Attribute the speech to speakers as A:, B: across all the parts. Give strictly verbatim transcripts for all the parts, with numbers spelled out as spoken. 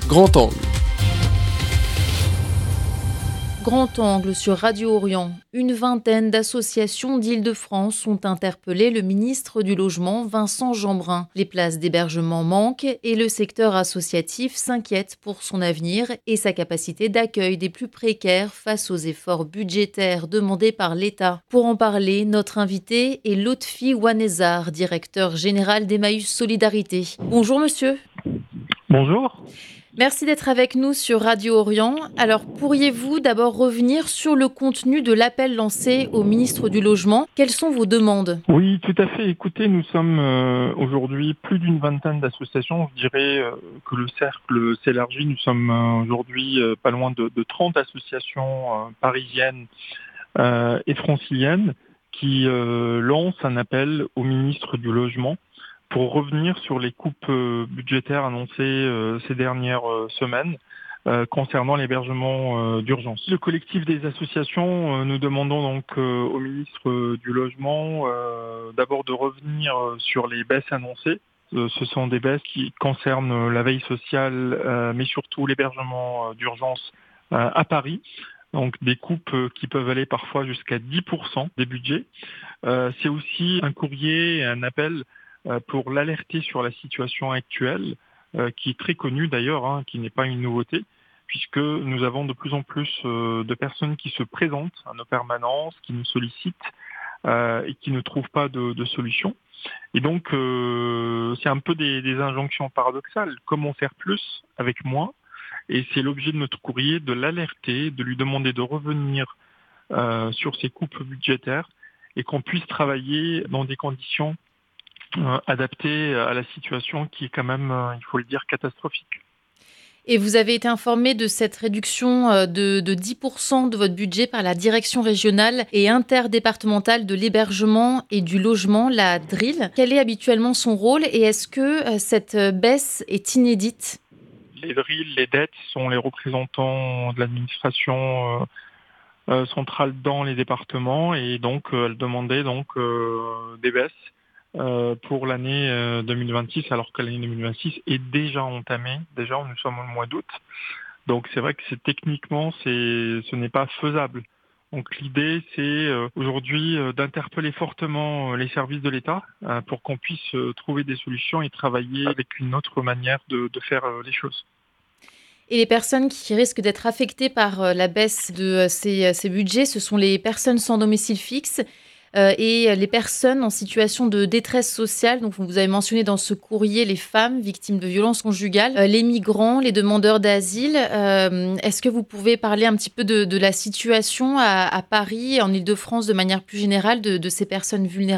A: Grand Angle.
B: Grand Angle sur Radio Orient. Une vingtaine d'associations d'Île-de-France ont interpellé le ministre du Logement, Vincent Jeanbrun. Les places d'hébergement manquent et le secteur associatif s'inquiète pour son avenir et sa capacité d'accueil des plus précaires face aux efforts budgétaires demandés par l'État. Pour en parler, notre invité est Lotfi Ouanezar, directeur général d'Emmaüs Solidarité. Bonjour monsieur.
C: Bonjour.
B: Merci d'être avec nous sur Radio Orient. Alors, pourriez-vous d'abord revenir sur le contenu de l'appel lancé au ministre du Logement ? Quelles sont vos demandes ?
C: Oui, tout à fait. Écoutez, nous sommes euh, aujourd'hui plus d'une vingtaine d'associations. Je dirais euh, que le cercle s'élargit. Nous sommes euh, aujourd'hui euh, pas loin de, de trente associations euh, parisiennes euh, et franciliennes qui euh, lancent un appel au ministre du Logement pour revenir sur les coupes euh, budgétaires annoncées euh, ces dernières euh, semaines euh, concernant l'hébergement euh, d'urgence. Le collectif des associations, euh, nous demandons donc euh, au ministre euh, du Logement euh, d'abord de revenir euh, sur les baisses annoncées. Euh, ce sont des baisses qui concernent euh, la veille sociale, euh, mais surtout l'hébergement euh, d'urgence euh, à Paris. Donc des coupes euh, qui peuvent aller parfois jusqu'à dix pour cent des budgets. Euh, c'est aussi un courrier et un appel pour l'alerter sur la situation actuelle, euh, qui est très connue d'ailleurs, hein, qui n'est pas une nouveauté, puisque nous avons de plus en plus euh, de personnes qui se présentent à nos permanences, qui nous sollicitent euh, et qui ne trouvent pas de, de solution. Et donc, euh, c'est un peu des, des injonctions paradoxales. Comment faire plus avec moins ? Et c'est l'objet de notre courrier, de l'alerter, de lui demander de revenir euh, sur ces coupes budgétaires et qu'on puisse travailler dans des conditions Euh, adapté à la situation qui est quand même, euh, il faut le dire, catastrophique.
B: Et vous avez été informé de cette réduction de, de dix pour cent de votre budget par la direction régionale et interdépartementale de l'hébergement et du logement, la D R I L. Quel est habituellement son rôle et est-ce que cette baisse est inédite ?
C: Les D R I L, les D E T, sont les représentants de l'administration euh, euh, centrale dans les départements et donc euh, elles demandaient donc euh, des baisses Euh, pour l'année euh, deux mille vingt-six, alors que l'année deux mille vingt-six est déjà entamée. Déjà, nous sommes au mois d'août. Donc, c'est vrai que c'est techniquement, c'est, ce n'est pas faisable. Donc, l'idée, c'est euh, aujourd'hui euh, d'interpeller fortement euh, les services de l'État euh, pour qu'on puisse euh, trouver des solutions et travailler avec une autre manière de, de faire euh, les choses.
B: Et les personnes qui risquent d'être affectées par euh, la baisse de euh, ces, ces budgets, ce sont les personnes sans domicile fixe Euh, et les personnes en situation de détresse sociale. Donc, vous avez mentionné dans ce courrier les femmes victimes de violences conjugales, euh, les migrants, les demandeurs d'asile. Euh, est-ce que vous pouvez parler un petit peu de, de la situation à, à Paris, en Île-de-France, de manière plus générale, de, de ces personnes vulnérables ?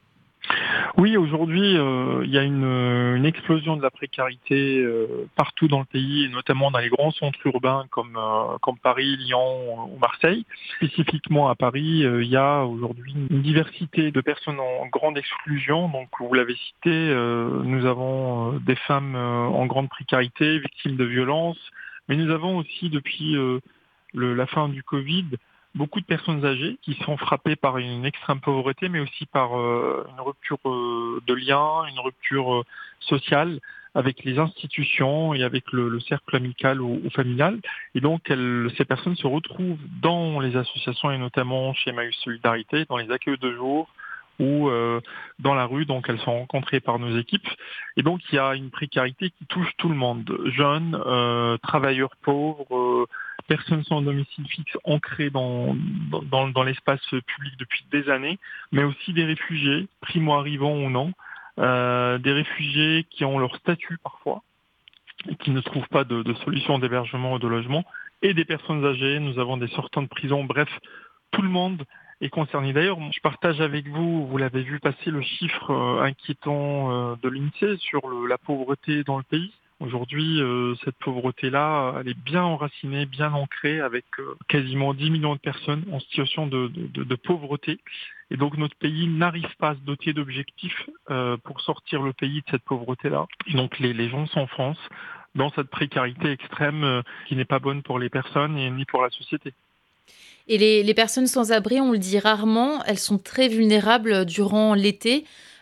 C: Oui, aujourd'hui, euh, il y a une, une explosion de la précarité euh, partout dans le pays, et notamment dans les grands centres urbains comme, euh, comme Paris, Lyon ou Marseille. Spécifiquement à Paris, euh, il y a aujourd'hui une diversité de personnes en grande exclusion. Donc, vous l'avez cité, euh, nous avons euh, des femmes euh, en grande précarité, victimes de violences, mais nous avons aussi, depuis euh, le, la fin du Covid, beaucoup de personnes âgées qui sont frappées par une extrême pauvreté, mais aussi par euh, une rupture euh, de lien, une rupture euh, sociale avec les institutions et avec le, le cercle amical ou, ou familial. Et donc, elles, ces personnes se retrouvent dans les associations et notamment chez Emmaüs Solidarité, dans les accueils de jour ou euh, dans la rue. Donc, elles sont rencontrées par nos équipes. Et donc, il y a une précarité qui touche tout le monde. Jeunes, euh, travailleurs pauvres, euh, personnes sans domicile fixe ancrées dans, dans, dans l'espace public depuis des années, mais aussi des réfugiés, primo-arrivants ou non, euh, des réfugiés qui ont leur statut parfois, et qui ne trouvent pas de, de solution d'hébergement ou de logement, et des personnes âgées. Nous avons des sortants de prison, bref, tout le monde est concerné. D'ailleurs, je partage avec vous, vous l'avez vu passer, le chiffre euh, inquiétant euh, de l'INSEE sur le, la pauvreté dans le pays. Aujourd'hui, euh, cette pauvreté-là, elle est bien enracinée, bien ancrée, avec euh, quasiment dix millions de personnes en situation de, de, de pauvreté. Et donc, notre pays n'arrive pas à se doter d'objectifs euh, pour sortir le pays de cette pauvreté-là. Et donc, les, les gens s'enfoncent dans cette précarité extrême euh, qui n'est pas bonne pour les personnes et ni pour la société.
B: Et les, les personnes sans abri, on le dit rarement, elles sont très vulnérables durant l'été.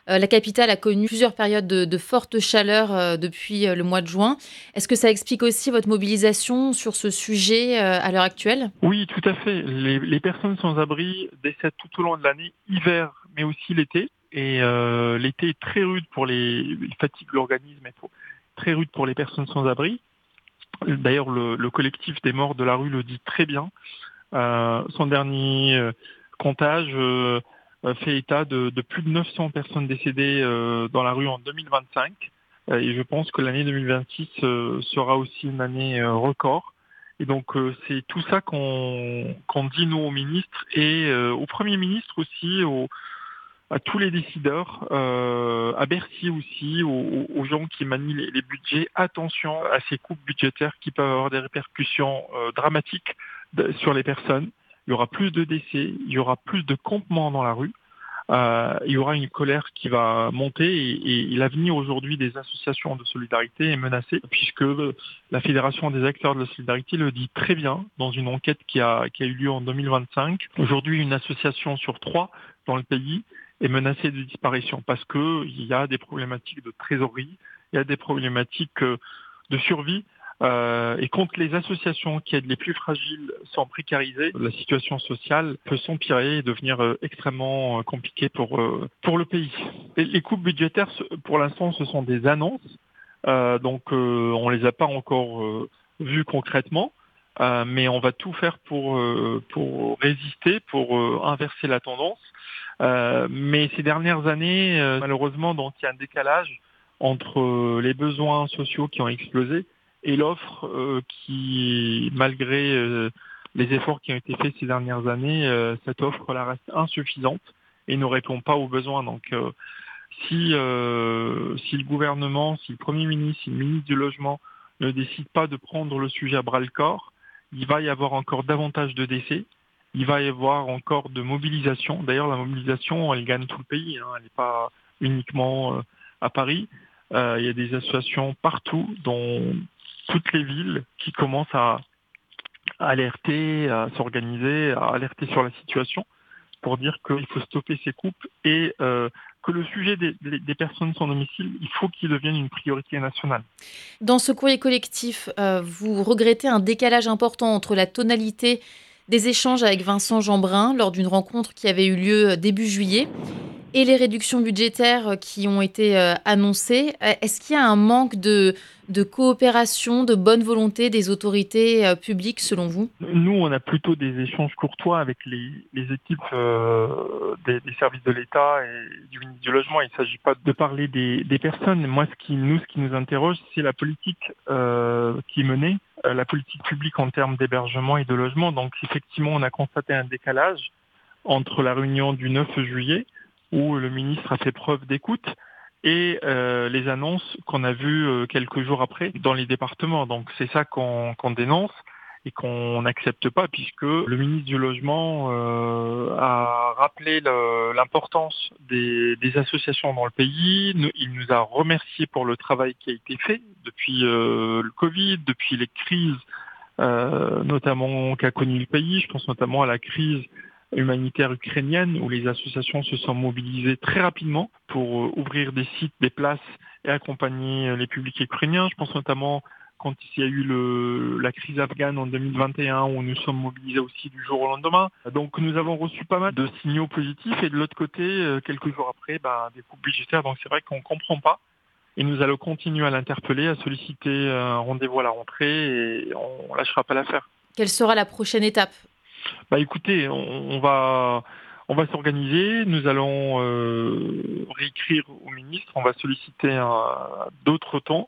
B: Euh, la capitale a connu plusieurs périodes de, de forte chaleur euh, depuis euh, le mois de juin. Est-ce que ça explique aussi votre mobilisation sur ce sujet euh, à l'heure actuelle?
C: Oui, tout à fait. Les, les personnes sans abri décèdent tout au long de l'année, hiver, mais aussi l'été. Et euh, l'été est très rude pour les, il fatigue l'organisme et pour, très rude pour les personnes sans abri. D'ailleurs, le, le collectif des morts de la rue le dit très bien. Euh, son dernier euh, comptage euh, fait état de, de plus de neuf cents personnes décédées euh, dans la rue en deux mille vingt-cinq. Euh, et je pense que l'année deux mille vingt-six euh, sera aussi une année euh, record. Et donc euh, c'est tout ça qu'on qu'on dit nous aux ministres et euh, au Premier ministre aussi, au, à tous les décideurs, euh, à Bercy aussi, aux, aux gens qui manient les, les budgets. Attention à ces coupes budgétaires qui peuvent avoir des répercussions euh, dramatiques de, sur les personnes. Il y aura plus de décès, il y aura plus de campements dans la rue. Euh, il y aura une colère qui va monter et, et l'avenir aujourd'hui des associations de solidarité est menacé puisque la Fédération des acteurs de la solidarité le dit très bien dans une enquête qui a, qui a eu lieu en deux mille vingt-cinq. Aujourd'hui, une association sur trois dans le pays est menacée de disparition parce qu'il y a des problématiques de trésorerie, il y a des problématiques de survie. Euh, et quand les associations qui aident les plus fragiles sont précarisées, la situation sociale peut s'empirer et devenir euh, extrêmement euh, compliquée pour, euh, pour le pays. Et les coupes budgétaires, pour l'instant, ce sont des annonces, euh, donc euh, on les a pas encore euh, vues concrètement, euh, mais on va tout faire pour, euh, pour résister, pour euh, inverser la tendance. Euh, mais ces dernières années, euh, malheureusement, donc il y a un décalage entre euh, les besoins sociaux qui ont explosé et l'offre euh, qui, malgré euh, les efforts qui ont été faits ces dernières années, euh, cette offre-là reste insuffisante et ne répond pas aux besoins. Donc, euh, si, euh, si le gouvernement, si le Premier ministre, si le ministre du Logement ne décide pas de prendre le sujet à bras-le-corps, il va y avoir encore davantage de décès, il va y avoir encore de mobilisation. D'ailleurs, la mobilisation, elle gagne tout le pays, hein, elle n'est pas uniquement euh, à Paris. Euh, il y a des associations partout, dont toutes les villes qui commencent à, à alerter, à s'organiser, à alerter sur la situation pour dire qu'il faut stopper ces coupes et euh, que le sujet des, des personnes sans domicile, il faut qu'il devienne une priorité nationale.
B: Dans ce courrier collectif, euh, vous regrettez un décalage important entre la tonalité des échanges avec Vincent Jeanbrun lors d'une rencontre qui avait eu lieu début juillet et les réductions budgétaires qui ont été euh, annoncées. Est-ce qu'il y a un manque de, de coopération, de bonne volonté des autorités euh, publiques selon vous?
C: Nous, on a plutôt des échanges courtois avec les, les équipes euh, des, des services de l'État et du ministre du Logement. Il ne s'agit pas de parler des, des personnes. Moi, ce qui nous, ce qui nous interroge, c'est la politique euh, qui est menée, euh, la politique publique en termes d'hébergement et de logement. Donc, effectivement, on a constaté un décalage entre la réunion du neuf juillet, où le ministre a fait preuve d'écoute, et euh, les annonces qu'on a vues euh, quelques jours après dans les départements. Donc c'est ça qu'on qu'on dénonce et qu'on n'accepte pas, puisque le ministre du Logement euh, a rappelé le, l'importance des, des associations dans le pays. Il nous a remercié pour le travail qui a été fait depuis euh, le Covid, depuis les crises euh, notamment qu'a connu le pays. Je pense notamment à la crise humanitaire ukrainienne où les associations se sont mobilisées très rapidement pour ouvrir des sites, des places et accompagner les publics ukrainiens. Je pense notamment quand il y a eu le, la crise afghane en deux mille vingt et un où nous sommes mobilisés aussi du jour au lendemain. Donc nous avons reçu pas mal de signaux positifs et de l'autre côté, quelques jours après, bah, des coupes budgétaires. Donc c'est vrai qu'on ne comprend pas. Et nous allons continuer à l'interpeller, à solliciter un rendez-vous à la rentrée et on ne lâchera pas l'affaire.
B: Quelle sera la prochaine étape ?
C: Bah écoutez, on, on va on va s'organiser, nous allons euh, réécrire au ministre, on va solliciter un, d'autres temps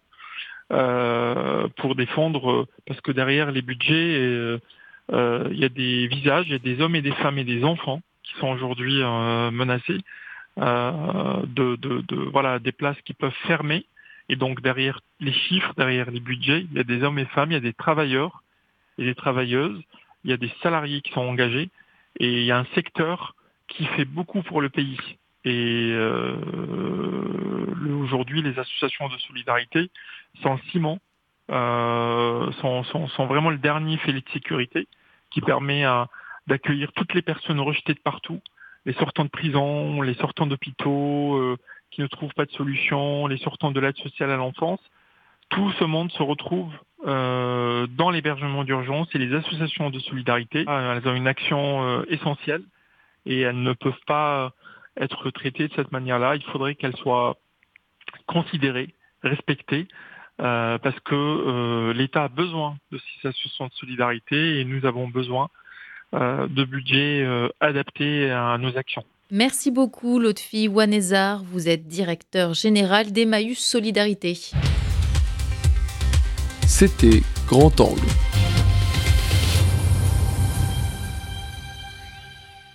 C: euh, pour défendre, parce que derrière les budgets, euh, euh, il y a des visages, il y a des hommes et des femmes et des enfants qui sont aujourd'hui euh, menacés, euh, de, de, de voilà des places qui peuvent fermer, et donc derrière les chiffres, derrière les budgets, il y a des hommes et femmes, il y a des travailleurs et des travailleuses. Il y a des salariés qui sont engagés et il y a un secteur qui fait beaucoup pour le pays. Et euh, aujourd'hui, les associations de solidarité sont le ciment, euh, sont, sont, sont vraiment le dernier filet de sécurité qui permet à, d'accueillir toutes les personnes rejetées de partout, les sortants de prison, les sortants d'hôpitaux, euh, qui ne trouvent pas de solution, les sortants de l'aide sociale à l'enfance. Tout ce monde se retrouve euh, dans l'hébergement d'urgence et les associations de solidarité. Elles ont une action euh, essentielle et elles ne peuvent pas être traitées de cette manière-là. Il faudrait qu'elles soient considérées, respectées, euh, parce que euh, l'État a besoin de ces associations de solidarité et nous avons besoin euh, de budgets euh, adaptés à nos actions.
B: Merci beaucoup Lotfi Ouanezar, vous êtes directeur général d'Emmaüs Solidarité.
A: C'était Grand Angle.